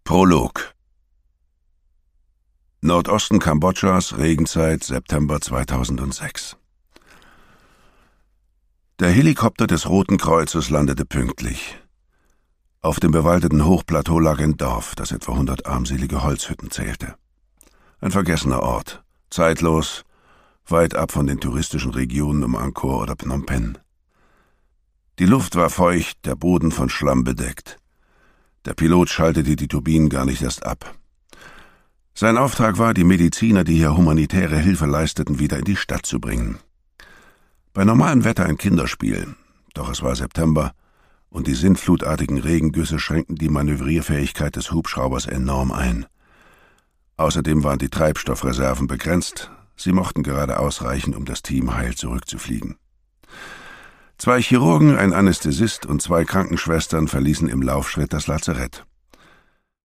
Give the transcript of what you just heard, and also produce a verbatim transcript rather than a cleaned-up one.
Prolog. Nordosten Kambodschas, Regenzeit, September zweitausendsechs. Der Helikopter des Roten Kreuzes landete pünktlich. Auf dem bewaldeten Hochplateau lag ein Dorf, das etwa hundert armselige Holzhütten zählte. Ein vergessener Ort, zeitlos, weit ab von den touristischen Regionen um Angkor oder Phnom Penh. Die Luft war feucht, der Boden von Schlamm bedeckt. Der Pilot schaltete die Turbinen gar nicht erst ab. Sein Auftrag war, die Mediziner, die hier humanitäre Hilfe leisteten, wieder in die Stadt zu bringen. Bei normalem Wetter ein Kinderspiel, doch es war September und die sintflutartigen Regengüsse schränkten die Manövrierfähigkeit des Hubschraubers enorm ein. Außerdem waren die Treibstoffreserven begrenzt, sie mochten gerade ausreichen, um das Team heil zurückzufliegen. Zwei Chirurgen, ein Anästhesist und zwei Krankenschwestern verließen im Laufschritt das Lazarett.